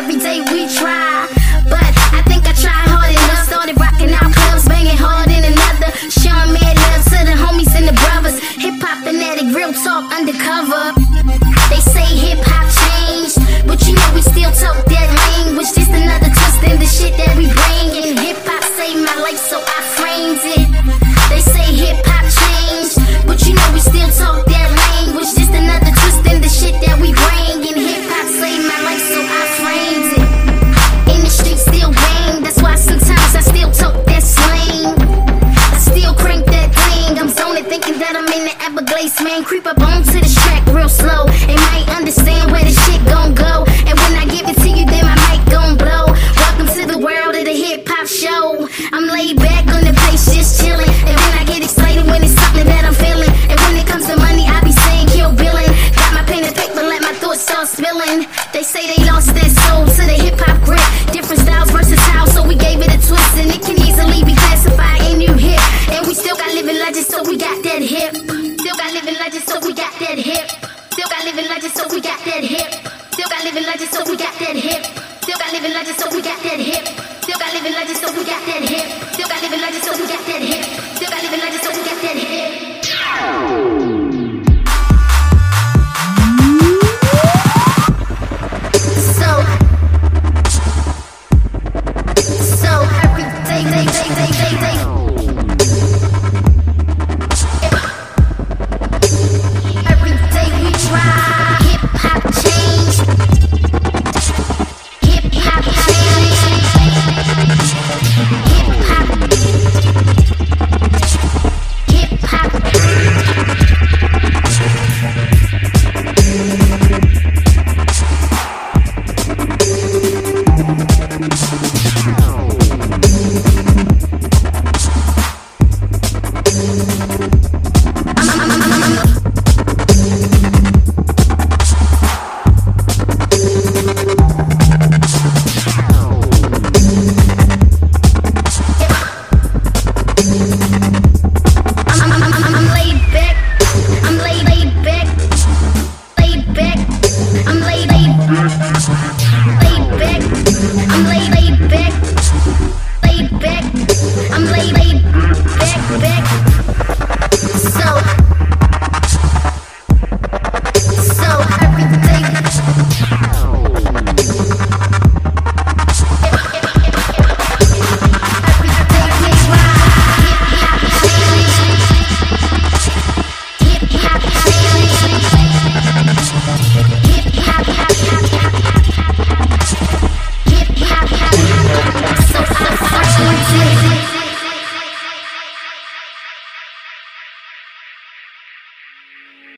every day we try. But I think I tried hard enough. Started rocking out clubs, banging hard in another. Showing mad love to the homies and the brothers. Hip hop fanatic, real talk undercover. They say hip hop changed, but you know we still talk that language. Just another twist in the shit that we bring. And hip hop saved my life, so I framed it. They say hip hop changed, but you know we still talk that language. Just another twist in the shit that we bring. And hip hop saved my life, so I framed it. In the streets still bang, that's why sometimes I still talk that slang. I still crank that thing. I'm zoning, thinking that I'm in the Everglades, man. Creep up onto the track real slow, and might understand where the shit gon' go. And when I give it to you, then my mic gon' blow. Welcome to the world of the hip hop show. I'm laid back on the place, just chillin'. And then I get excited when it's something that I'm feeling. And when it comes to money, I be saying kill billing. Got my pen and paper, let my thoughts start spilling. They say they lost their soul to the hip hop grip. Different styles, versatile, so we gave it a twist. And it can easily be classified in new hip. And we still got living legends, so we got that hip. Still got living legends, so we got that hip. Still got living legends, so we got that hip. Still got living legends, so we got that hip. Still got living legends, so we got that hip. Still got living legends, so we got that hip.